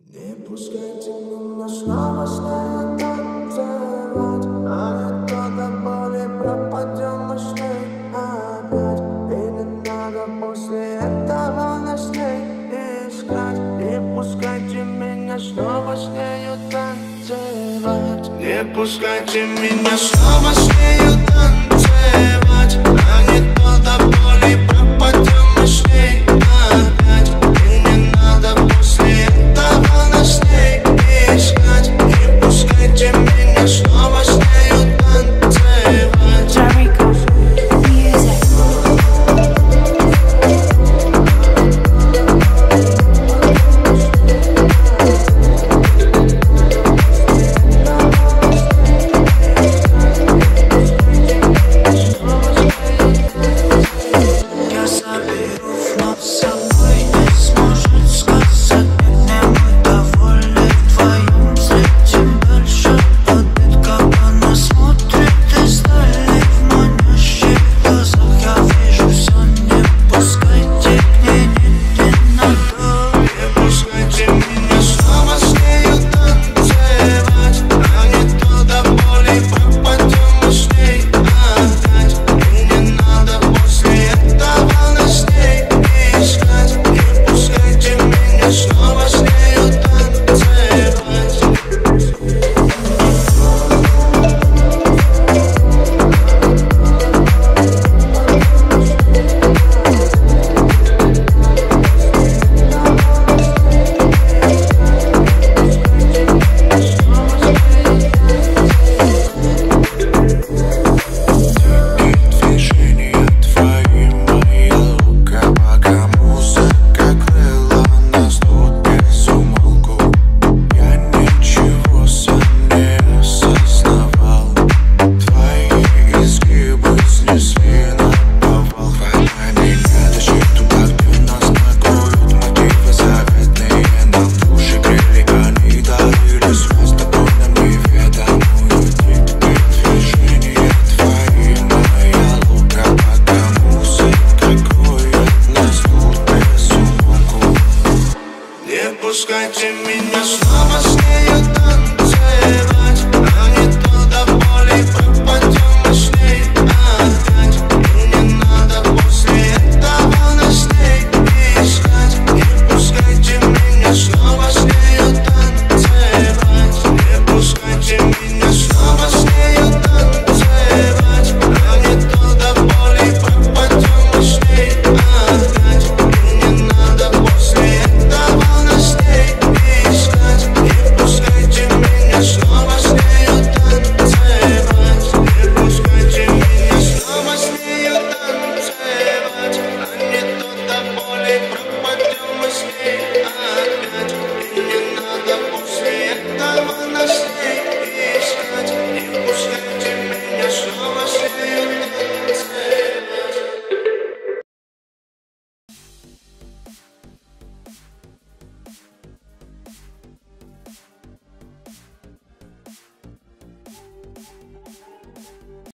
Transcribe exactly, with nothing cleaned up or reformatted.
Не пускайте меня снова с ней танцевать, а не то до боли пропадем мы с ней опять. И не надо после этого нас с ней искать. Не пускайте меня снова с нею танцевать. Не пускайте меня снова с нею танцевать, а не то до боли пропадем мы с ней опять. И не надо после этого нас с ней искать. Не пускайте меня снова с нею танцевать. Jericho Music. Я заберу вновь с собой, не сможет сказать мне, мы довольны вдвоем. Светим дальше обид, как она смотрит издали в манящих глазах. Я вижу все, не пускайте к ней, не, не надо. Не пускайте меня снова с нею танцевать, а не то до боли пропадем мы с ней опять. И не надо после этого нас с ней искать. Не пускайте меня снова с нею танцевать. Движения твои, моя рука, пока музыка крыла нас тут без умолку. Я ничего сам не осознавал. Твои изгибы снесли на повал. Хватай меня, тащи туда, где нас накроют мотивы заветные. Нам души грели, они дарили связь с тобой нам неведомую дверь. Движения твои, моя лука, пока музыка кроет нас тут без умолку. Не пускайте меня снова с нею танцевать.